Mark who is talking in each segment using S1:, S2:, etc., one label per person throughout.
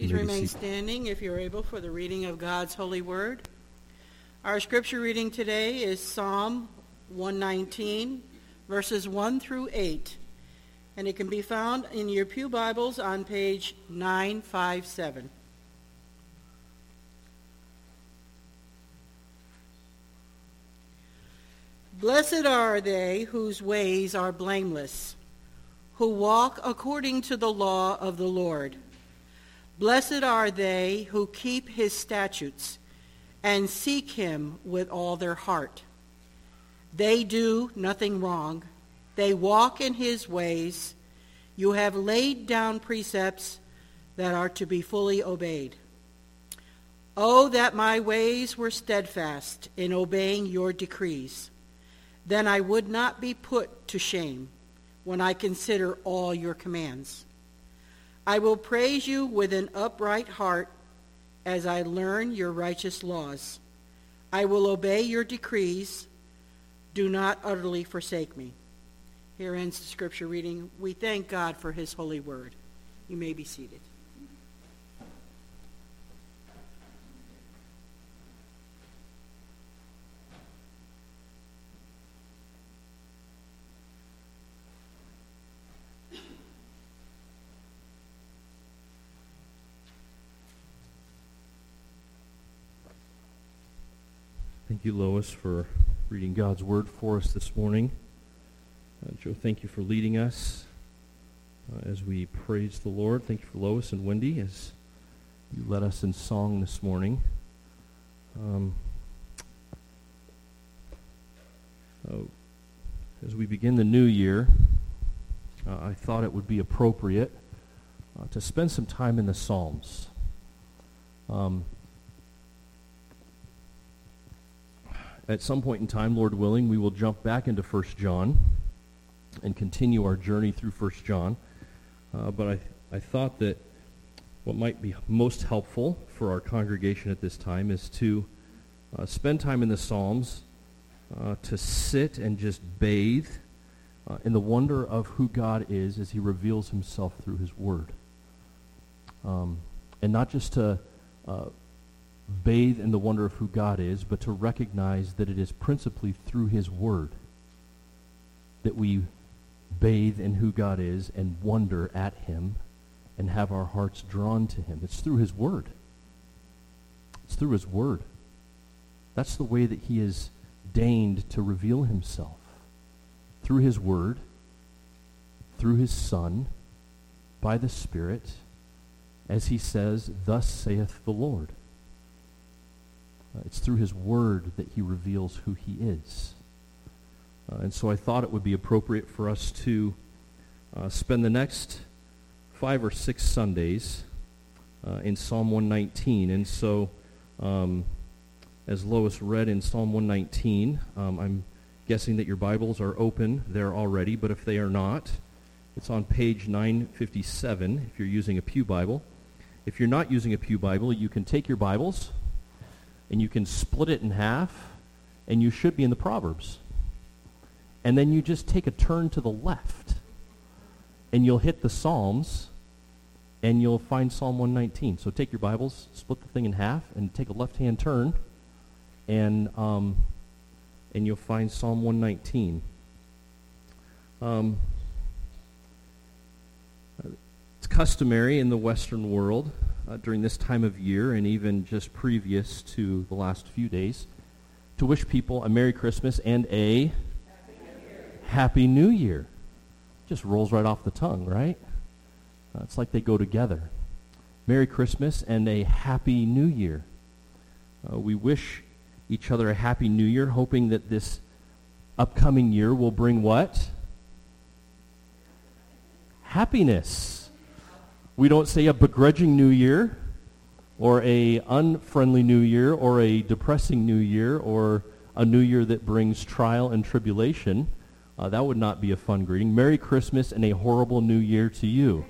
S1: Please remain standing if you're able for the reading of God's holy word. Our scripture reading today is Psalm 119, verses 1 through 8, and it can be found in your pew Bibles on page 957. Blessed are they whose ways are blameless, who walk according to the law of the Lord. Blessed are they who keep his statutes and seek him with all their heart. They do nothing wrong. They walk in his ways. You have laid down precepts that are to be fully obeyed. Oh, that my ways were steadfast in obeying your decrees. Then I would not be put to shame when I consider all your commands. I will praise you with an upright heart as I learn your righteous laws. I will obey your decrees. Do not utterly forsake me. Here ends the scripture reading. We thank God for his holy word. You may be seated.
S2: Thank you, Lois, for reading God's word for us this morning. Joe, thank you for leading us as we praise the Lord. Thank you for Lois and Wendy as you led us in song this morning. As we begin the new year, I thought it would be appropriate to spend some time in the Psalms. At some point in time, Lord willing, we will jump back into 1 John and continue our journey through 1 John. But I thought that what might be most helpful for our congregation at this time is to spend time in the Psalms, to sit and just bathe in the wonder of who God is as he reveals himself through his word. And not just to bathe in the wonder of who God is, but to recognize that it is principally through his word that we bathe in who God is and wonder at him and have our hearts drawn to him. It's through his word. It's through his word. That's the way that he has deigned to reveal himself. Through his word, through his Son, by the Spirit, as he says, "Thus saith the Lord." It's through his word that he reveals who he is. And so I thought it would be appropriate for us to spend the next 5 or 6 Sundays in Psalm 119. And so, as Lois read in Psalm 119, I'm guessing that your Bibles are open there already, but if they are not, it's on page 957 if you're using a pew Bible. If you're not using a pew Bible, you can take your Bibles and you can split it in half, and you should be in the Proverbs. And then you just take a turn to the left, and you'll hit the Psalms, and you'll find Psalm 119. So take your Bibles, split the thing in half, and take a left-hand turn, and you'll find Psalm 119. It's customary in the Western world during this time of year, and even just previous to the last few days, to wish people a Merry Christmas and a Happy New Year. Just rolls right off the tongue, right? It's like they go together. Merry Christmas and a Happy New Year. We wish each other a Happy New Year, hoping that this upcoming year will bring what? Happiness. We don't say a begrudging New Year, or a unfriendly New Year, or a depressing New Year, or a New Year that brings trial and tribulation. That would not be a fun greeting. Merry Christmas and a horrible New Year to you.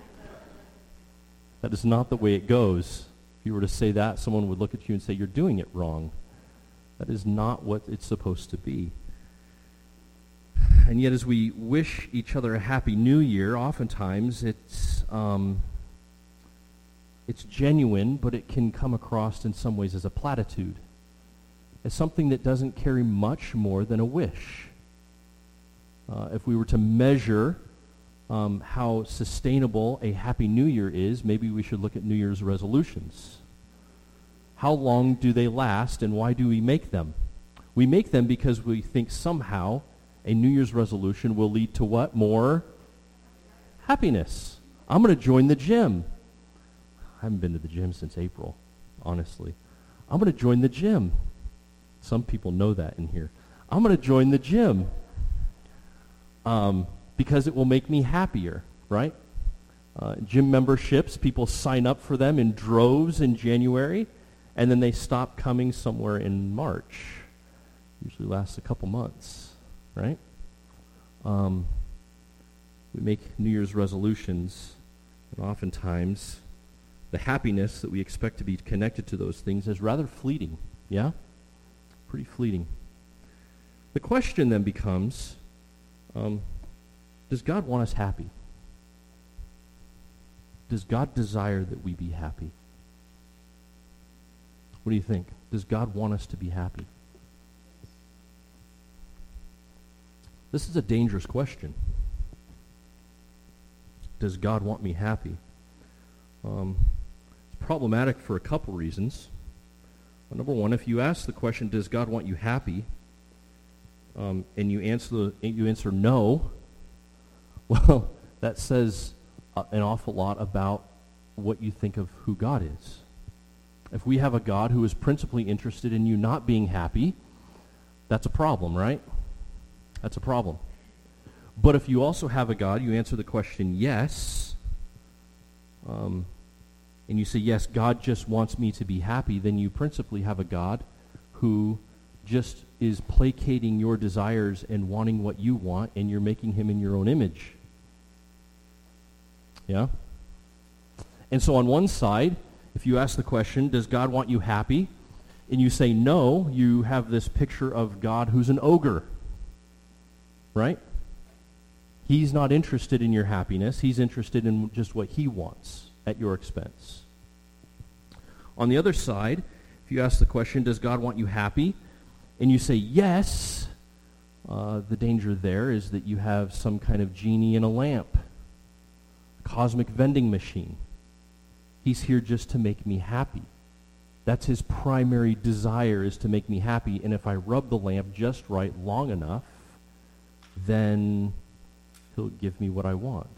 S2: That is not the way it goes. If you were to say that, someone would look at you and say, "You're doing it wrong." That is not what it's supposed to be. And yet, as we wish each other a Happy New Year, oftentimes it's It's genuine, but it can come across in some ways as a platitude, as something that doesn't carry much more than a wish. If we were to measure how sustainable a Happy New Year is, maybe we should look at New Year's resolutions. How long do they last, and why do we make them? We make them because we think somehow a New Year's resolution will lead to what? More happiness. I'm going to join the gym. I haven't been to the gym since April, honestly. I'm going to join the gym. Some people know that in here. I'm going to join the gym because it will make me happier, right? Gym memberships, people sign up for them in droves in January, and then they stop coming somewhere in March. Usually lasts a couple months, right? We make New Year's resolutions, and oftentimes the happiness that we expect to be connected to those things is rather fleeting, yeah? Pretty fleeting. The question then becomes, does God want us happy? Does God desire that we be happy? What do you think? Does God want us to be happy? This is a dangerous question. Does God want me happy? It's problematic for a couple reasons. Number one, if you ask the question, does God want you happy, and you answer no, well, that says an awful lot about what you think of who God is. If we have a God who is principally interested in you not being happy, that's a problem, right? That's a problem. But if you also have a God, you answer the question yes, and you say, yes, God just wants me to be happy, then you principally have a God who just is placating your desires and wanting what you want, and you're making him in your own image. Yeah? And so on one side, if you ask the question, does God want you happy? And you say no, you have this picture of God who's an ogre, right? He's not interested in your happiness. He's interested in just what he wants at your expense. On the other side, if you ask the question, does God want you happy? And you say yes, the danger there is that you have some kind of genie in a lamp, a cosmic vending machine. He's here just to make me happy. That's his primary desire, is to make me happy. And if I rub the lamp just right long enough, then he'll give me what I want.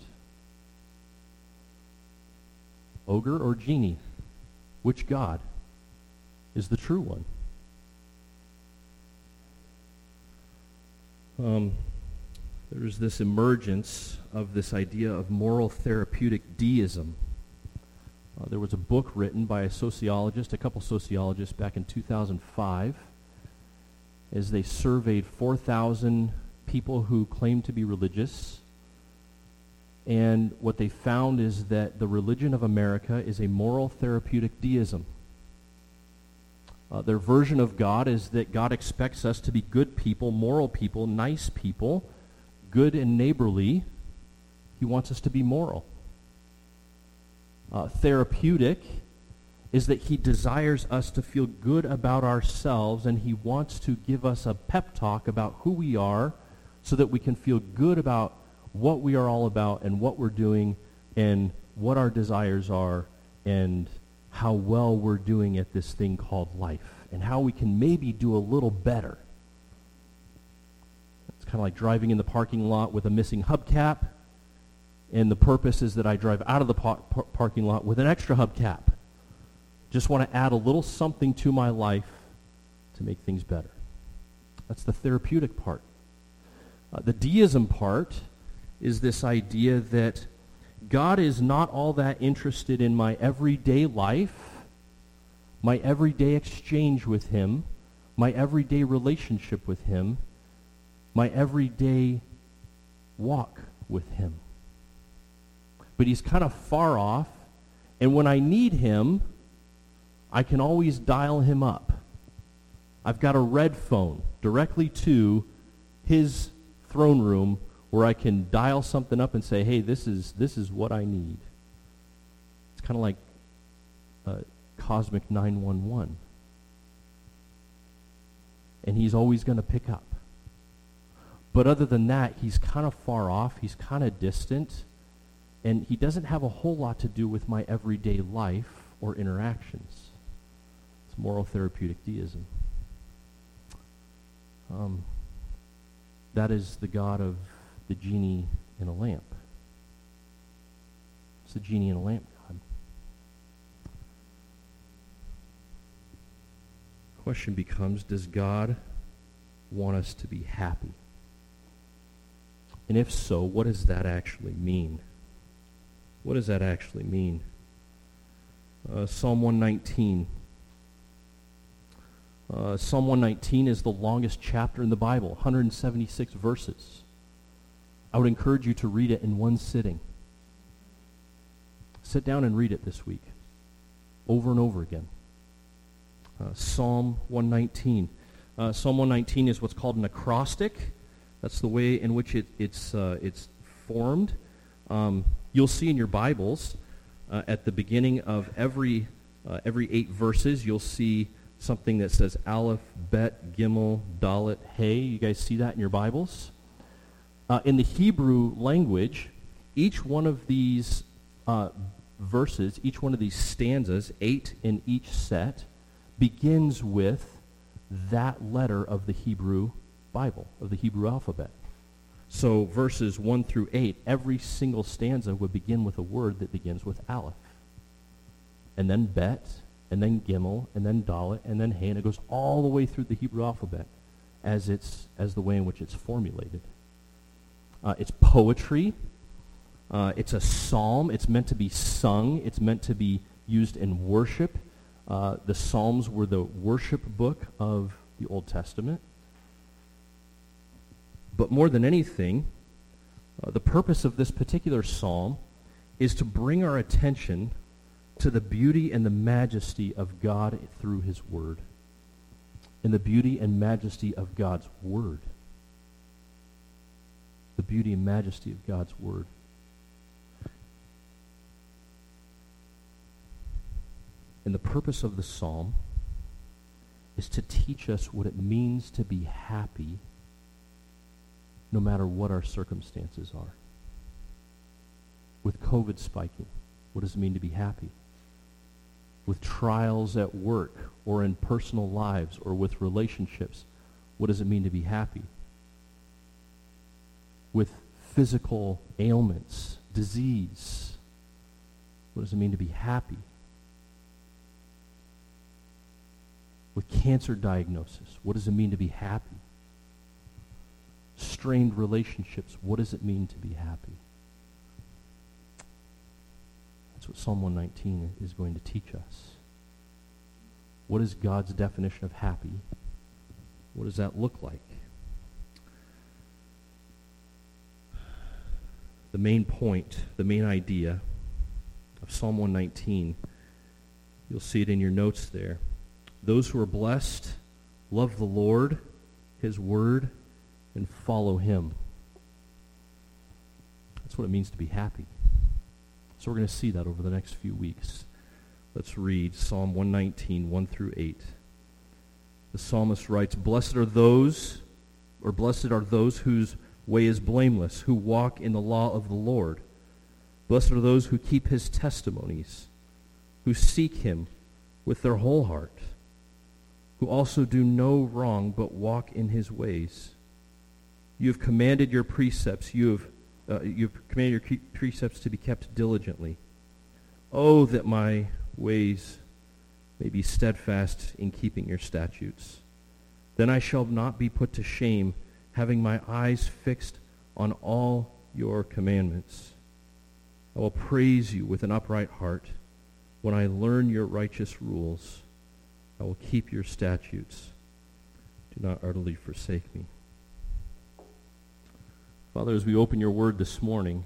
S2: Ogre or genie? Which God is the true one? There's this emergence of this idea of moral therapeutic deism. There was a book written by a couple sociologists back in 2005, as they surveyed 4,000 people who claimed to be religious. And what they found is that the religion of America is a moral therapeutic deism. Their version of God is that God expects us to be good people, moral people, nice people, good and neighborly. He wants us to be moral. Therapeutic is that he desires us to feel good about ourselves, and he wants to give us a pep talk about who we are so that we can feel good about what we are all about and what we're doing and what our desires are and how well we're doing at this thing called life and how we can maybe do a little better. It's kind of like driving in the parking lot with a missing hubcap, and the purpose is that I drive out of the parking lot with an extra hubcap. Just want to add a little something to my life to make things better. That's the therapeutic part. The deism part is this idea that God is not all that interested in my everyday life, my everyday exchange with him, my everyday relationship with him, my everyday walk with him. But he's kind of far off, and when I need him, I can always dial him up. I've got a red phone directly to his throne room where I can dial something up and say, hey, this is what I need. It's kind of like cosmic 911. And he's always going to pick up. But other than that, he's kind of far off, he's kind of distant, and he doesn't have a whole lot to do with my everyday life or interactions. It's moral therapeutic deism. That is the God of the genie in a lamp. It's the genie in a lamp God. Question becomes, does God want us to be happy? And if so, what does that actually mean? What does that actually mean? Psalm 119. Psalm 119 is the longest chapter in the Bible, 176 verses. I would encourage you to read it in one sitting. Sit down and read it this week, over and over again. Psalm 119. Psalm 119 is what's called an acrostic. That's the way in which it's formed. You'll see in your Bibles, at the beginning of every 8 verses, you'll see something that says Aleph, Bet, Gimel, Dalet, Hey. You guys see that in your Bibles? In the Hebrew language, each one of these verses, each one of these stanzas, 8 in each set, begins with that letter of the Hebrew Bible, of the Hebrew alphabet. So verses 1 through 8, every single stanza would begin with a word that begins with Aleph. And then Bet, and then Gimel, and then Dalet, and then Hey, and it goes all the way through the Hebrew alphabet as the way in which it's formulated. It's poetry. It's a psalm. It's meant to be sung. It's meant to be used in worship. The Psalms were the worship book of the Old Testament. But more than anything, the purpose of this particular psalm is to bring our attention to the beauty and the majesty of God through his word. And the beauty and majesty of God's word. The beauty and majesty of God's word. And the purpose of the psalm is to teach us what it means to be happy no matter what our circumstances are. With COVID spiking, what does it mean to be happy? With trials at work or in personal lives or with relationships, what does it mean to be happy? With physical ailments, disease, what does it mean to be happy? With cancer diagnosis, what does it mean to be happy? Strained relationships, what does it mean to be happy? That's what Psalm 119 is going to teach us. What is God's definition of happy? What does that look like? The main point, the main idea of Psalm 119, you'll see it in your notes there. Those who are blessed love the Lord, his word, and follow him. That's what it means to be happy. So we're going to see that over the next few weeks. Let's read Psalm 119, 1 through 8. The psalmist writes, Blessed are those whose way is blameless, who walk in the law of the Lord. Blessed are those who keep his testimonies, who seek him with their whole heart, who also do no wrong but walk in his ways. You have commanded your precepts. You've commanded your precepts to be kept diligently. Oh, that my ways may be steadfast in keeping your statutes. Then I shall not be put to shame, having my eyes fixed on all your commandments. I will praise you with an upright heart. When I learn your righteous rules, I will keep your statutes. Do not utterly forsake me. Father, as we open your word this morning,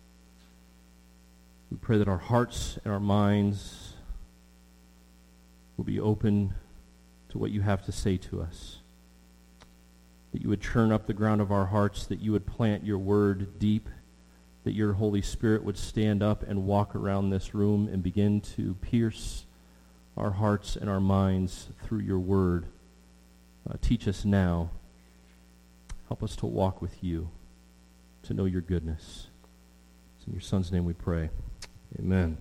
S2: we pray that our hearts and our minds will be open to what you have to say to us. That you would churn up the ground of our hearts, that you would plant your word deep, that your Holy Spirit would stand up and walk around this room and begin to pierce our hearts and our minds through your word. Teach us now. Help us to walk with you, to know your goodness. It's in your Son's name we pray. Amen.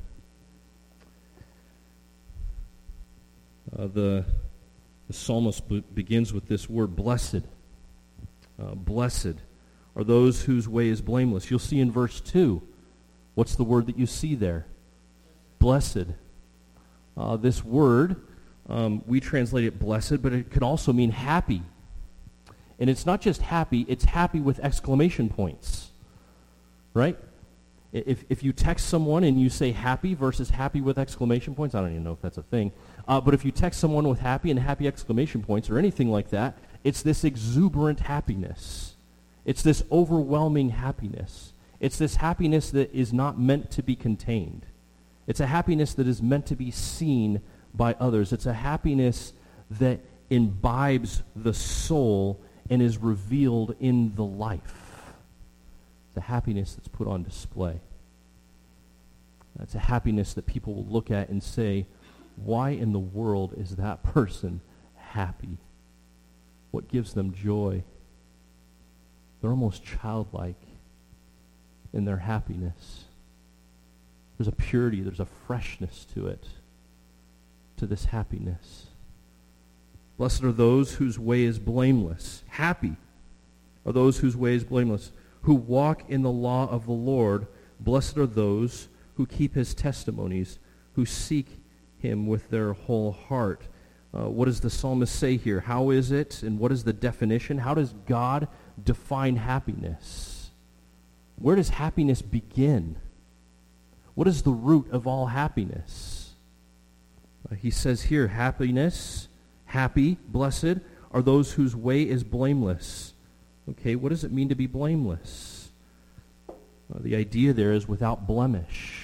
S2: The psalmist begins with this word, blessed. Blessed are those whose way is blameless. You'll see in verse 2, what's the word that you see there? Blessed. This word, we translate it blessed, but it could also mean happy. And it's not just happy, it's happy with exclamation points. Right? If you text someone and you say happy versus happy with exclamation points, I don't even know if that's a thing, but if you text someone with happy and happy exclamation points or anything like that, it's this exuberant happiness. It's this overwhelming happiness. It's this happiness that is not meant to be contained. It's a happiness that is meant to be seen by others. It's a happiness that imbibes the soul and is revealed in the life. It's a happiness that's put on display. It's a happiness that people will look at and say, why in the world is that person happy? What gives them joy? They're almost childlike in their happiness. There's a purity, there's a freshness to it, to this happiness. Blessed are those whose way is blameless. Happy are those whose way is blameless, who walk in the law of the Lord. Blessed are those who keep his testimonies, who seek him with their whole heart. What does the psalmist say here? How is it, and what is the definition? How does God define happiness? Where does happiness begin? What is the root of all happiness? He says here, happiness, happy, blessed, are those whose way is blameless. Okay, what does it mean to be blameless? The idea there is without blemish.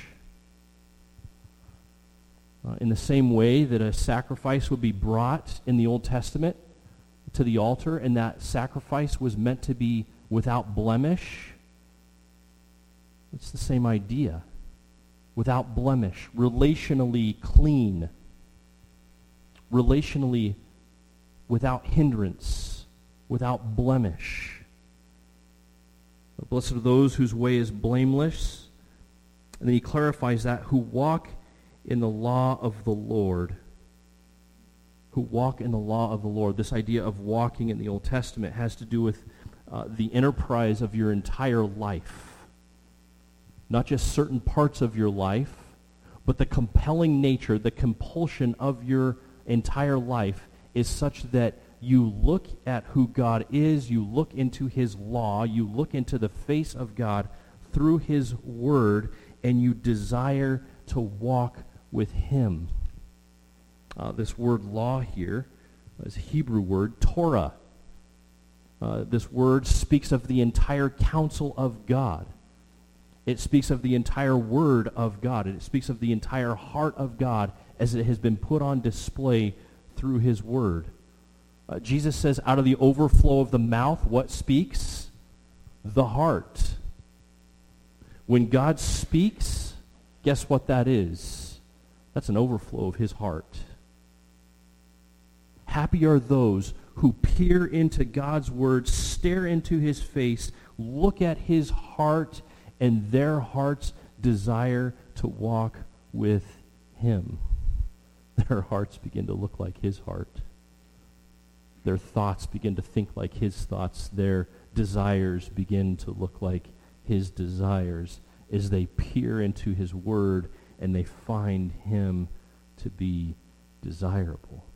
S2: In the same way that a sacrifice would be brought in the Old Testament to the altar, and that sacrifice was meant to be without blemish, it's the same idea. Without blemish, relationally clean, relationally without hindrance, without blemish. Blessed are those whose way is blameless. And then he clarifies that, who walk in the law of the Lord. Who walk in the law of the Lord. This idea of walking in the Old Testament has to do with the enterprise of your entire life. Not just certain parts of your life, but the compelling nature, the compulsion of your entire life is such that you look at who God is, you look into his law, you look into the face of God through his word, and you desire to walk with him. This word law here is a Hebrew word, Torah. This word speaks of the entire counsel of God. It speaks of the entire word of God. It speaks of the entire heart of God as it has been put on display through his word. Jesus says, out of the overflow of the mouth, what speaks? The heart. When God speaks, guess what that is? That's an overflow of his heart. Happy are those who peer into God's word, stare into his face, look at his heart, and their hearts desire to walk with him. Their hearts begin to look like his heart. Their thoughts begin to think like his thoughts. Their desires begin to look like his desires as they peer into his word and they find him to be desirable.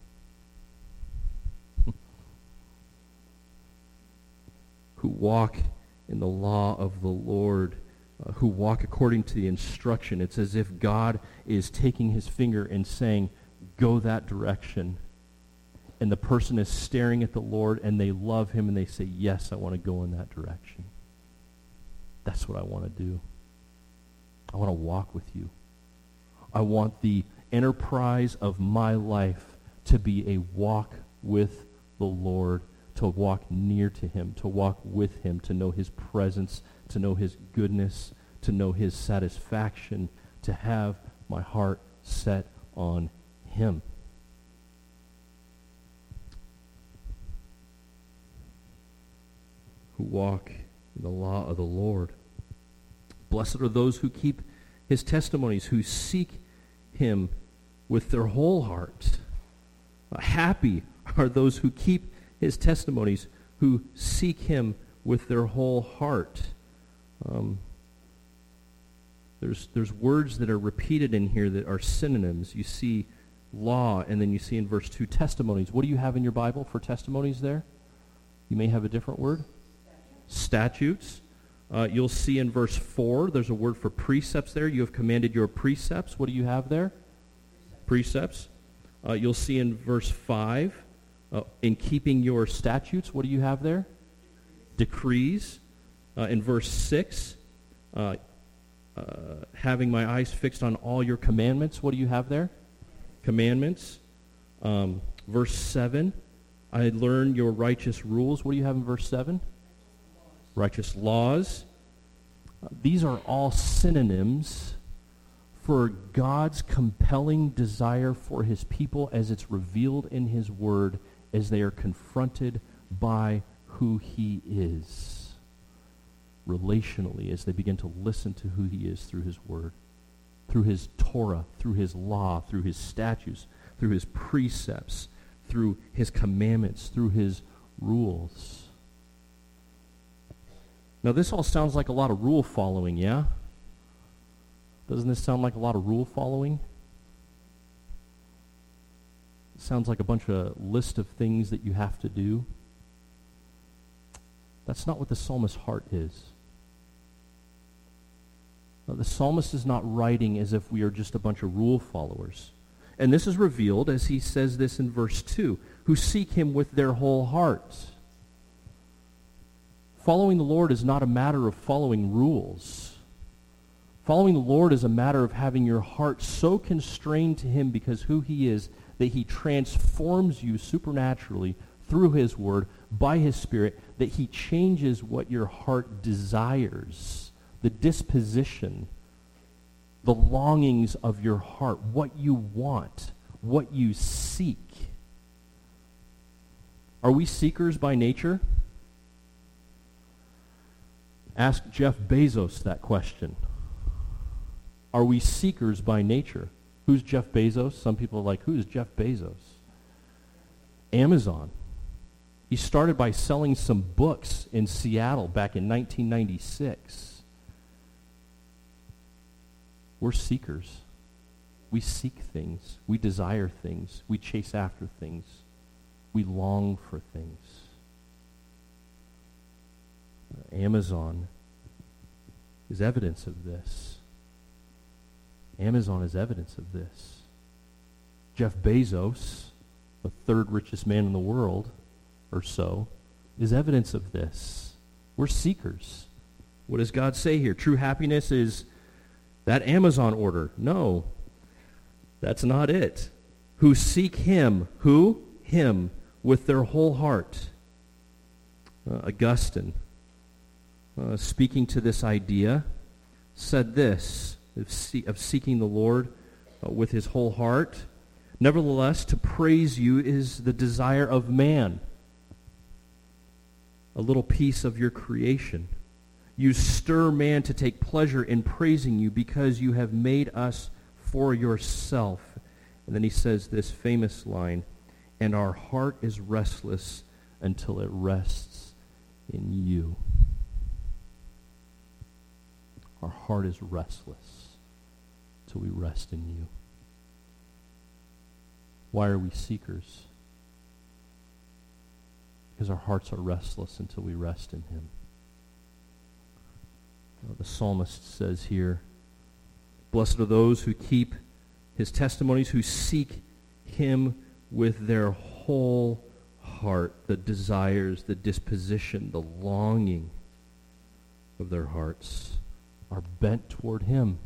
S2: Who walk in the law of the Lord, who walk according to the instruction. It's as if God is taking his finger and saying, go that direction. And the person is staring at the Lord and they love him and they say, yes, I want to go in that direction. That's what I want to do. I want to walk with you. I want the enterprise of my life to be a walk with the Lord, to walk near to him, to walk with him, to know his presence, to know his goodness, to know his satisfaction, to have my heart set on him. Who walk in the law of the Lord. Blessed are those who keep his testimonies, who seek him with their whole heart. Happy are those who keep his testimonies, who seek him with their whole heart. There's words that are repeated in here that are synonyms. You see law, and then you see in verse 2 testimonies. What do you have in your Bible for testimonies there? You may have a different word. Statutes. You'll see in verse 4, there's a word for precepts there. You have commanded your precepts. What do you have there? Precepts. You'll see in verse 5, in keeping your statutes, what do you have there? Decrees. In verse 6, having my eyes fixed on all your commandments, what do you have there? Commandments. Verse 7, I learn your righteous rules. What do you have in verse 7? Righteous laws. These are all synonyms for God's compelling desire for his people as it's revealed in his word as they are confronted by who he is relationally, as they begin to listen to who he is through his word, through his Torah, through his law, through his statutes, through his precepts, through his commandments, through his rules. Now, this all sounds like a lot of rule following, yeah? Doesn't this sound like a lot of rule following? It sounds like a bunch of list of things that you have to do. That's not what the psalmist's heart is. The psalmist is not writing as if we are just a bunch of rule followers. And this is revealed as he says this in verse 2, who seek him with their whole heart. Following the Lord is not a matter of following rules. Following the Lord is a matter of having your heart so constrained to him because who he is that he transforms you supernaturally through his word, by his Spirit, that he changes what your heart desires, the disposition, the longings of your heart, what you want, what you seek. Are we seekers by nature? Ask Jeff Bezos that question. Are we seekers by nature? Who's Jeff Bezos? Some people are like, who is Jeff Bezos? Amazon. He started by selling some books in Seattle back in 1996. We're seekers. We seek things. We desire things. We chase after things. We long for things. Amazon is evidence of this. Amazon is evidence of this. Jeff Bezos, the third richest man in the world, or so, is evidence of this. We're seekers. What does God say here? True happiness is that Amazon order. No, that's not it. Who seek him. Who? Him. With their whole heart. Augustine, speaking to this idea, said this, of seeking the Lord with his whole heart. Nevertheless, to praise you is the desire of man, a little piece of your creation. You stir man to take pleasure in praising you because you have made us for yourself. And then he says this famous line, and our heart is restless until it rests in you. Our heart is restless till we rest in you. Why are we seekers? Because our hearts are restless until we rest in him. The psalmist says here, blessed are those who keep his testimonies, who seek him with their whole heart, the desires, the disposition, the longing of their hearts are bent toward him.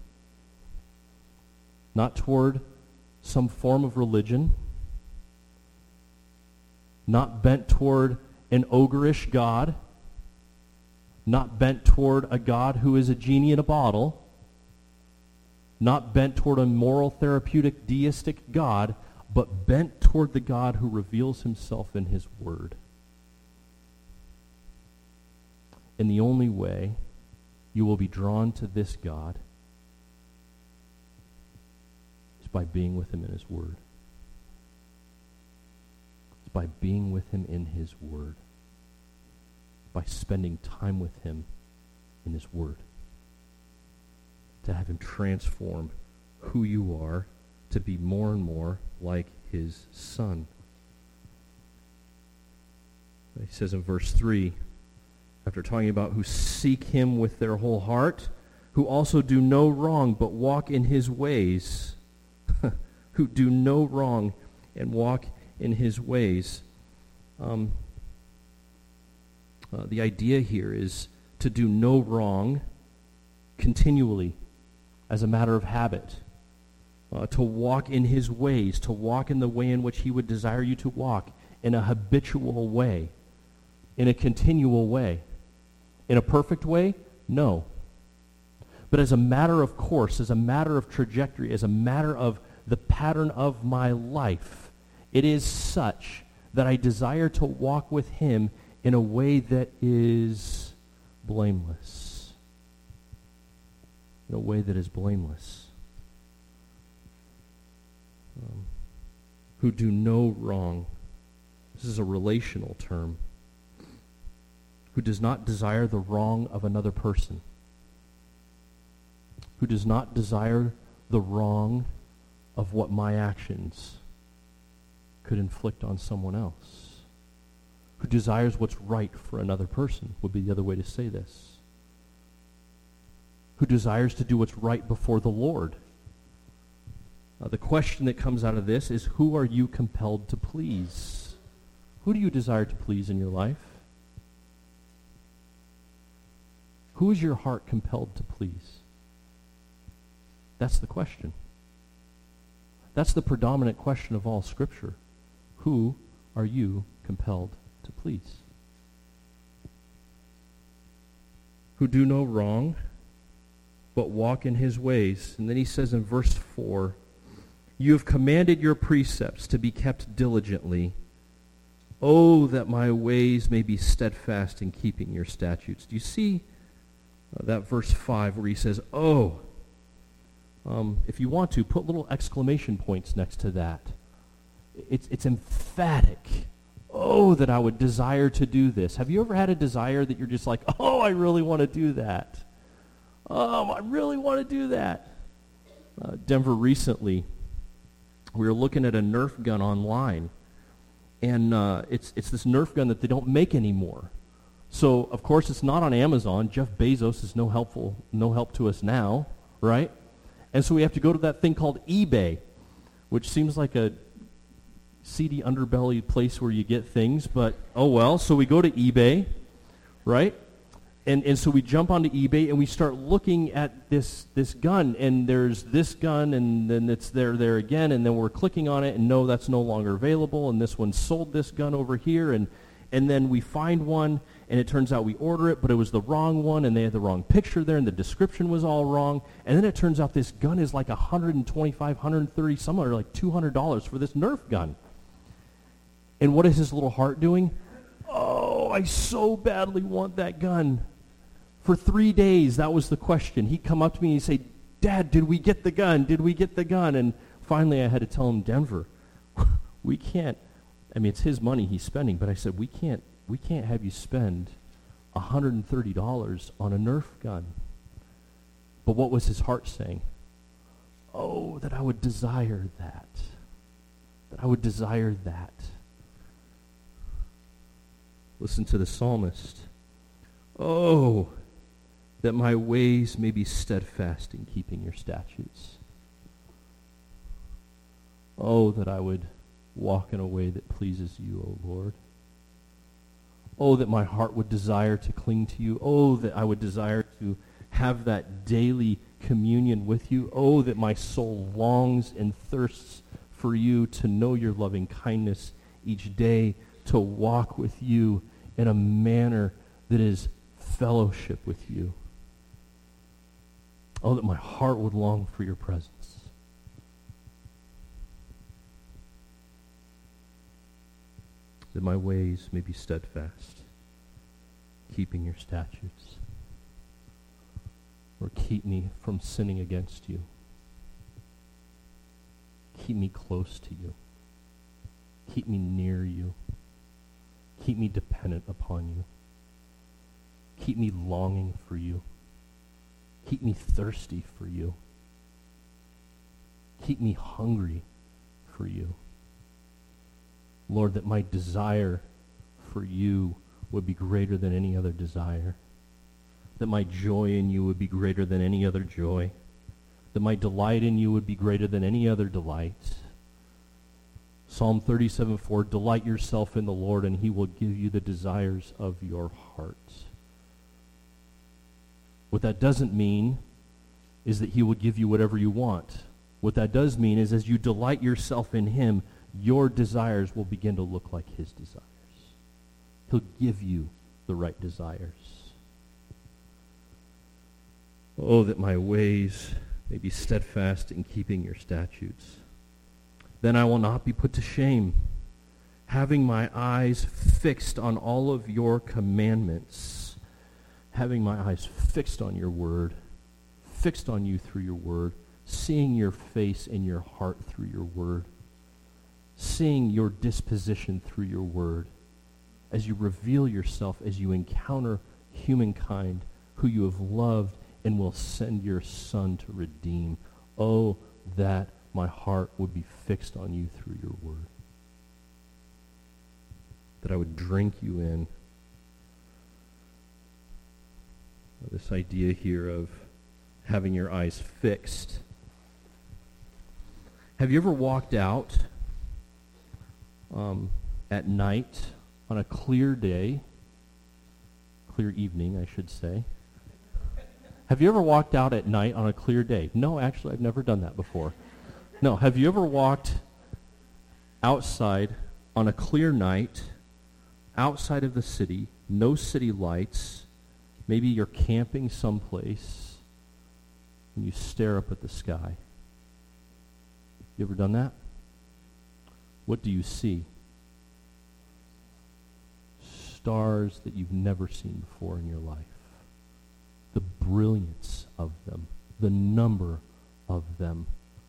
S2: Not toward some form of religion, not bent toward an ogreish God, not bent toward a God who is a genie in a bottle, not bent toward a moral, therapeutic, deistic God, but bent toward the God who reveals himself in his word. And the only way you will be drawn to this God is by being with him in his word. It's by being with him in his word. By spending time with him in his word. To have him transform who you are to be more and more like his Son. He says in verse 3, after talking about who seek him with their whole heart, who also do no wrong but walk in his ways, who do no wrong and walk in his ways. The idea here is to do no wrong continually as a matter of habit. To walk in his ways, to walk in the way in which he would desire you to walk, in a habitual way, in a continual way. In a perfect way? No. But as a matter of course, as a matter of trajectory, as a matter of the pattern of my life, it is such that I desire to walk with him in a way that is blameless. In a way that is blameless. Who do no wrong. This is a relational term. Who does not desire the wrong of another person. Who does not desire the wrong of what my actions could inflict on someone else. Who desires what's right for another person, would be the other way to say this. Who desires to do what's right before the Lord. The question that comes out of this is, who are you compelled to please? Who do you desire to please in your life? Who is your heart compelled to please? That's the question. That's the predominant question of all Scripture. Who are you compelled to please? Who do no wrong, but walk in his ways. And then he says in verse 4, you have commanded your precepts to be kept diligently. Oh, that my ways may be steadfast in keeping your statutes. Do you see that verse 5 where he says, oh? If you want to, put little exclamation points next to that. It's emphatic. Oh, that I would desire to do this. Have you ever had a desire that you're just like, oh, I really want to do that? Oh, I really want to do that. Denver recently, we were looking at a Nerf gun online, and it's this Nerf gun that they don't make anymore. So, of course, it's not on Amazon. Jeff Bezos is no help to us now, right? And so we have to go to that thing called eBay, which seems like a seedy underbelly place where you get things, but oh well. So we go to eBay, right? And so we jump onto eBay and we start looking at this gun, and there's this gun, and then it's there again, and then we're clicking on it, and no, that's no longer available, and this one sold this gun over here, and then we find one, and it turns out we order it, but it was the wrong one, and they had the wrong picture there, and the description was all wrong, and then it turns out this gun is like $125, $130, somewhere like $200 for this Nerf gun. And what is his little heart doing? Oh, I so badly want that gun. For 3 days, that was the question. He'd come up to me and he'd say, Dad, did we get the gun? Did we get the gun? And finally I had to tell him, Denver, we can't, I mean, it's his money he's spending, but I said, we can't have you spend $130 on a Nerf gun. But what was his heart saying? Oh, that I would desire that. That I would desire that. Listen to the psalmist. Oh, that my ways may be steadfast in keeping your statutes. Oh, that I would walk in a way that pleases you, O Lord. Oh, that my heart would desire to cling to you. Oh, that I would desire to have that daily communion with you. Oh, that my soul longs and thirsts for you, to know your loving kindness each day, to walk with you in a manner that is fellowship with you. Oh, that my heart would long for your presence. that my ways may be steadfast, keeping your statutes. Or keep me from sinning against you. Keep me close to you. Keep me near you. Keep me dependent upon you. Keep me longing for you. Keep me thirsty for you. Keep me hungry for you. Lord, that my desire for you would be greater than any other desire. That my joy in you would be greater than any other joy. That my delight in you would be greater than any other delight. Psalm 37:4, delight yourself in the Lord, and he will give you the desires of your heart. What that doesn't mean is that he will give you whatever you want. What that does mean is as you delight yourself in him, your desires will begin to look like his desires. He'll give you the right desires. Oh, that my ways may be steadfast in keeping your statutes. Then I will not be put to shame, having my eyes fixed on all of your commandments, having my eyes fixed on your word, fixed on you through your word, seeing your face and your heart through your word, seeing your disposition through your word, as you reveal yourself, as you encounter humankind who you have loved and will send your Son to redeem. Oh, that my heart would be fixed on you through your word. That I would drink you in. This idea here of having your eyes fixed. Have you ever walked out at night on a clear day, clear evening, I should say? Have you ever walked out at night on a clear day? No, actually, I've never done that before. No, have you ever walked outside on a clear night, outside of the city, no city lights, maybe you're camping someplace, and you stare up at the sky? You ever done that? What do you see? Stars that you've never seen before in your life. The brilliance of them, the number of them.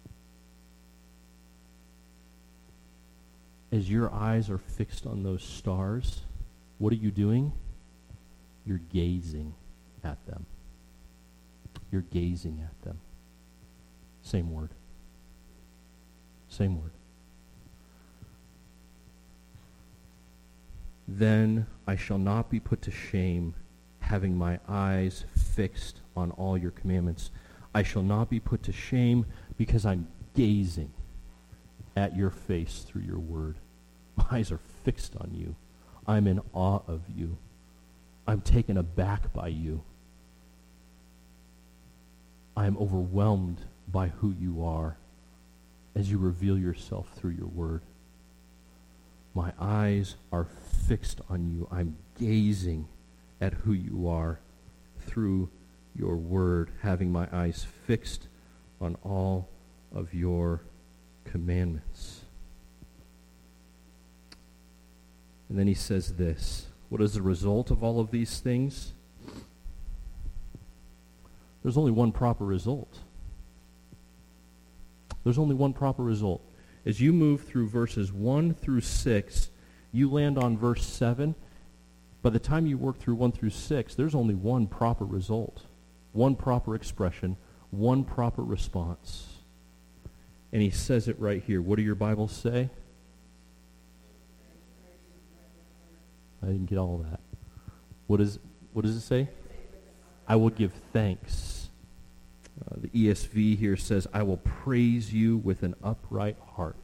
S2: As your eyes are fixed on those stars, what are you doing? You're gazing at them. You're gazing at them. Same word. Same word. Then I shall not be put to shame, having my eyes fixed on all your commandments. I shall not be put to shame because I'm gazing at your face through your word. My eyes are fixed on you. I'm in awe of you. I'm taken aback by you. I'm overwhelmed by who you are as you reveal yourself through your word. My eyes are fixed on you. I'm gazing at who you are through your word, having my eyes fixed on all of your commandments. And then he says this. What is the result of all of these things? There's only one proper result. There's only one proper result. As you move through verses 1 through 6, you land on verse 7. By the time you work through 1 through 6, there's only one proper result, one proper expression, one proper response. And he says it right here. What do your Bibles say? I didn't get all of that. What does it say? I will give thanks. The ESV here says, I will praise you with an upright heart.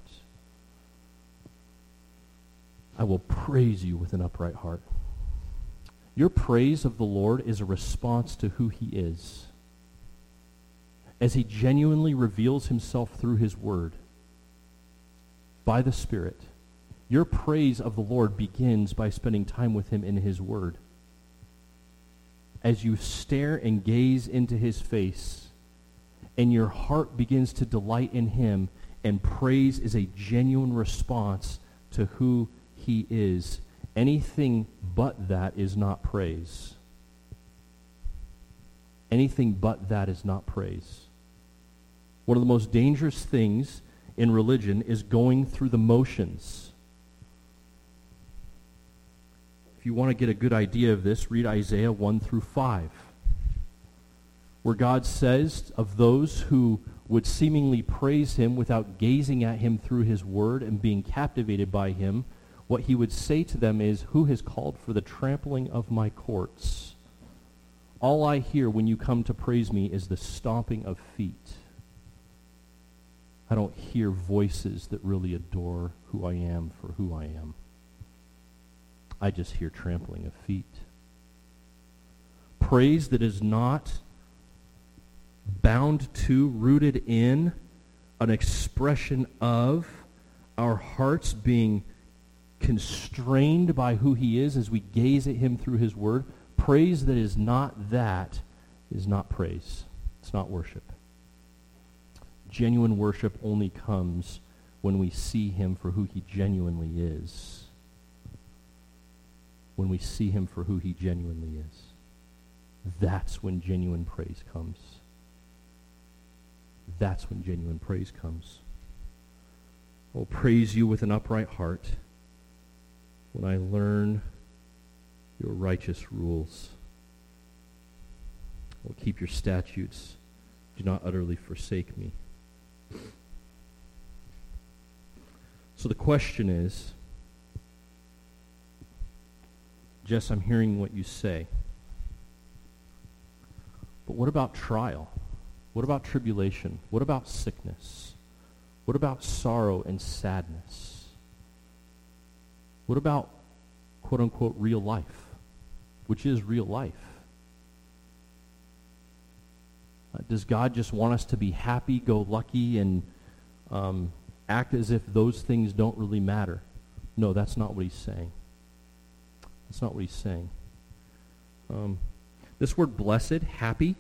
S2: I will praise you with an upright heart. Your praise of the Lord is a response to who he is. As he genuinely reveals himself through his word, by the Spirit, your praise of the Lord begins by spending time with him in his word. As you stare and gaze into his face, and your heart begins to delight in him, and praise is a genuine response to who he is. Anything but that is not praise. Anything but that is not praise. One of the most dangerous things in religion is going through the motions. If you want to get a good idea of this, read Isaiah 1 through 5, where God says of those who would seemingly praise him without gazing at him through his word and being captivated by him, what he would say to them is, "Who has called for the trampling of my courts? All I hear when you come to praise me is the stomping of feet. I don't hear voices that really adore who I am for who I am. I just hear trampling of feet." Praise that is not bound to, rooted in, an expression of our hearts being constrained by who he is as we gaze at him through his word. Praise that is not that is not praise. It's not worship. Genuine worship only comes when we see him for who he genuinely is. When we see him for who he genuinely is. That's when genuine praise comes. That's when genuine praise comes. I will praise you with an upright heart when I learn your righteous rules. I will keep your statutes. Do not utterly forsake me. So the question is, Jess, I'm hearing what you say. But what about trial? What about tribulation? What about sickness? What about sorrow and sadness? What about, quote unquote, real life, which is real life? Does God just want us to be happy-go-lucky and act as if those things don't really matter? No, that's not what he's saying. That's not what he's saying. This word blessed, happy,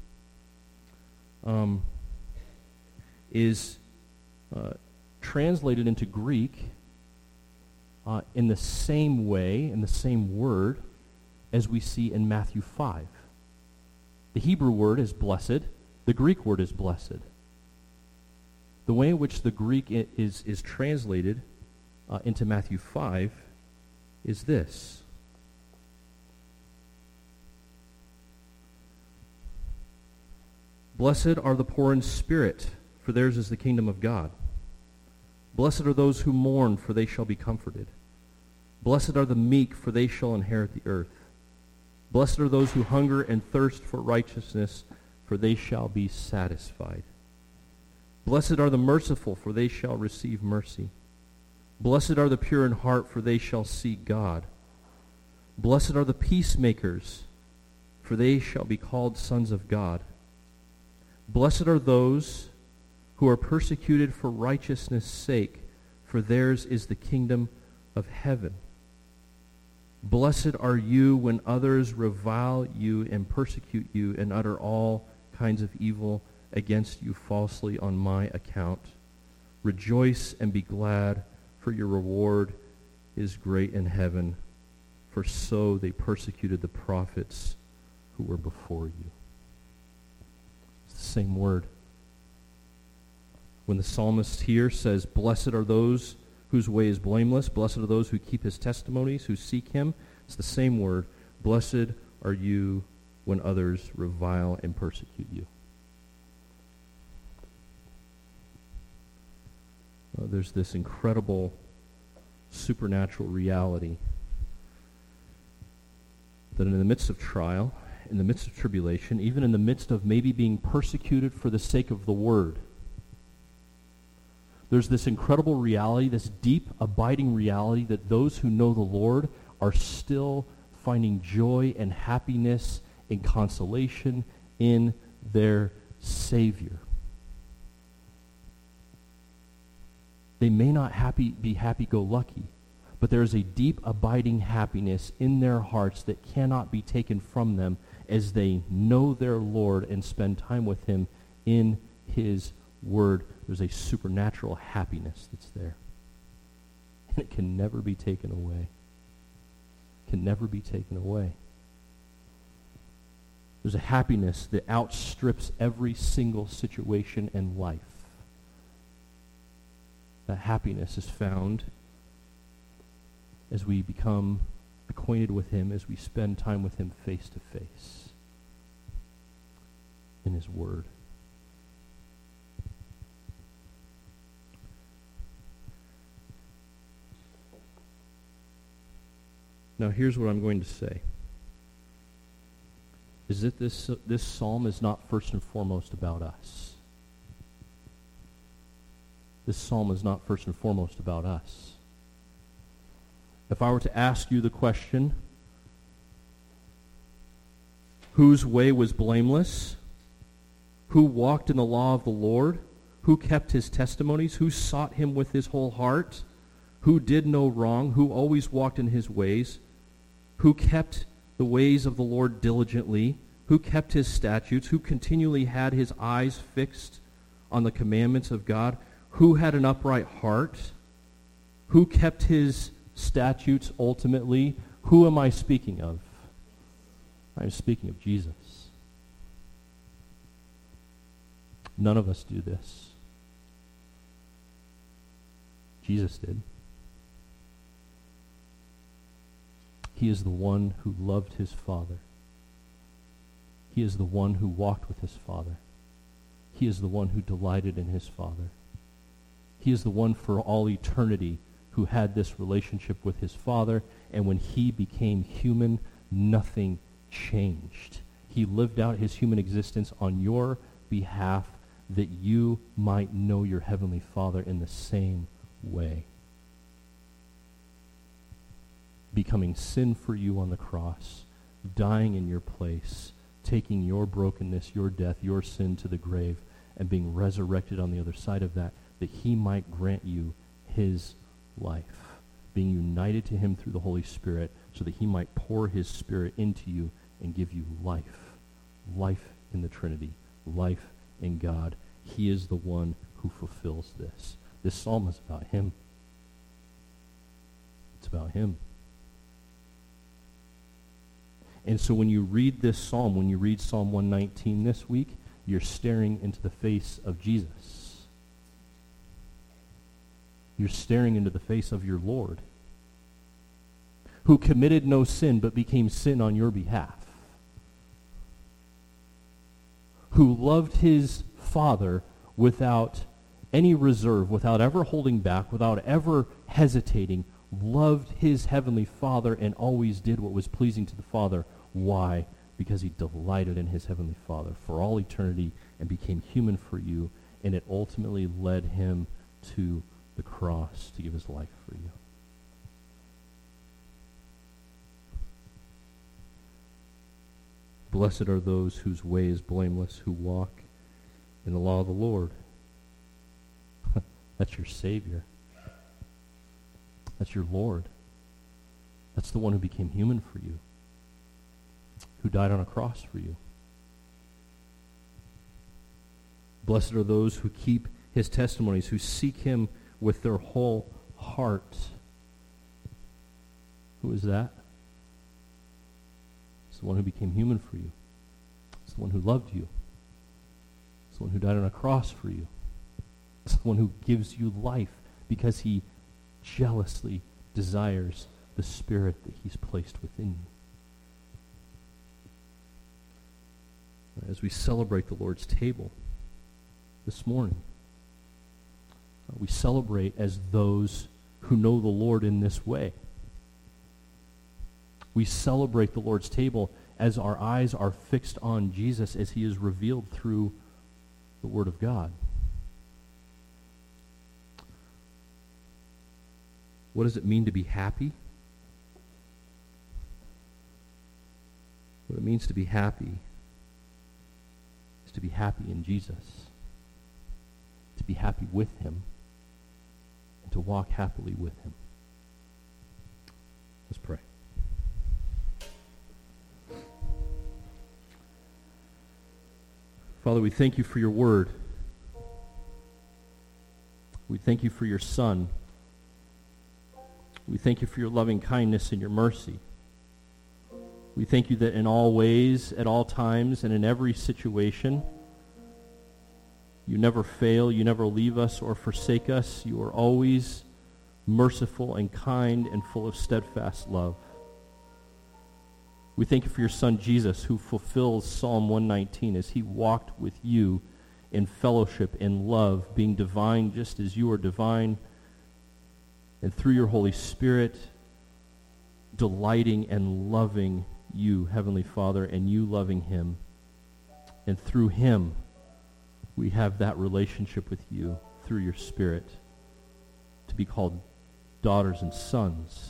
S2: is translated into Greek in the same way, in the same word, as we see in Matthew 5. The Hebrew word is blessed. The Greek word is blessed. The way in which the Greek is translated into Matthew 5 is this. Blessed are the poor in spirit, for theirs is the kingdom of God. Blessed are those who mourn, for they shall be comforted. Blessed are the meek, for they shall inherit the earth. Blessed are those who hunger and thirst for righteousness, for they shall be satisfied. Blessed are the merciful, for they shall receive mercy. Blessed are the pure in heart, for they shall see God. Blessed are the peacemakers, for they shall be called sons of God. Blessed are those who are persecuted for righteousness' sake, for theirs is the kingdom of heaven. Blessed are you when others revile you and persecute you and utter all kinds of evil against you falsely on my account. Rejoice and be glad, for your reward is great in heaven, for so they persecuted the prophets who were before you. It's the same word. When the psalmist here says, blessed are those whose way is blameless, blessed are those who keep his testimonies, who seek him, it's the same word. Blessed are you when others revile and persecute you. There's this incredible supernatural reality that in the midst of trial, in the midst of tribulation, even in the midst of maybe being persecuted for the sake of the word, there's this incredible reality, this deep, abiding reality that those who know the Lord are still finding joy and happiness and consolation in their Savior. They may not be happy-go-lucky, but there is a deep, abiding happiness in their hearts that cannot be taken from them as they know their Lord and spend time with him in his word. There's a supernatural happiness that's there. and it can never be taken away. Can never be taken away. There's a happiness that outstrips every single situation in life. That happiness is found as we become acquainted with him, as we spend time with him face to face in his word. Now here's what I'm going to say. Is that this psalm is not first and foremost about us. This psalm is not first and foremost about us. If I were to ask you the question, whose way was blameless? Who walked in the law of the Lord? Who kept his testimonies? Who sought him with his whole heart? Who did no wrong? Who always walked in his ways? Who kept the ways of the Lord diligently? Who kept his statutes? Who continually had his eyes fixed on the commandments of God? Who had an upright heart? Who kept his statutes ultimately? Who am I speaking of? I'm speaking of Jesus. None of us do this. Jesus did. He is the one who loved his Father. He is the one who walked with his Father. He is the one who delighted in his Father. He is the one for all eternity who had this relationship with his Father, and when he became human, nothing changed. He lived out his human existence on your behalf that you might know your heavenly Father in the same way. Becoming sin for you on the cross, dying in your place, taking your brokenness, your death, your sin to the grave, and being resurrected on the other side of that, that he might grant you his life, being united to him through the Holy Spirit, so that he might pour his Spirit into you and give you life in the Trinity, life in God. He is the one who fulfills this. This psalm is about him. It's about him. And so when you read this psalm, when you read Psalm 119 this week, you're staring into the face of Jesus. You're staring into the face of your Lord, who committed no sin but became sin on your behalf, who loved his Father without any reserve, without ever holding back, without ever hesitating, loved his heavenly Father and always did what was pleasing to the Father. Why? Because he delighted in his heavenly Father for all eternity and became human for you, and it ultimately led him to the cross to give his life for you. Blessed are those whose way is blameless, who walk in the law of the Lord. That's your Savior. That's your Lord. That's the one who became human for you, who died on a cross for you. Blessed are those who keep his testimonies, who seek him with their whole heart. Who is that? It's the one who became human for you. It's the one who loved you. It's the one who died on a cross for you. It's the one who gives you life because he jealously desires the Spirit that he's placed within you. As we celebrate the Lord's table this morning, we celebrate as those who know the Lord in this way. We celebrate the Lord's table as our eyes are fixed on Jesus as he is revealed through the Word of God. What does it mean to be happy? What it means to be happy is to be happy in Jesus, to be happy with him, and to walk happily with him. Let's pray. Father, we thank you for your word. We thank you for your Son, We thank you for your loving kindness and your mercy. We thank you that in all ways, at all times, and in every situation, you never fail, you never leave us or forsake us. You are always merciful and kind and full of steadfast love. We thank you for your Son, Jesus, who fulfills Psalm 119 as he walked with you in fellowship, in love, being divine just as you are divine, and through your Holy Spirit, delighting and loving you, Heavenly Father, and you loving him. And through him, we have that relationship with you through your Spirit to be called daughters and sons.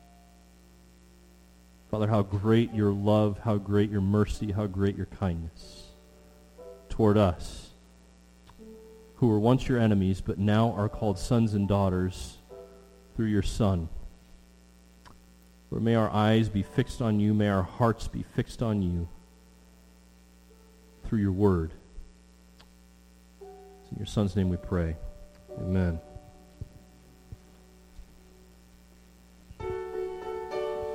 S2: Father, how great your love, how great your mercy, how great your kindness toward us, who were once your enemies, but now are called sons and daughters through your Son. Lord, may our eyes be fixed on you, may our hearts be fixed on you through your word. It's in your Son's name we pray. Amen.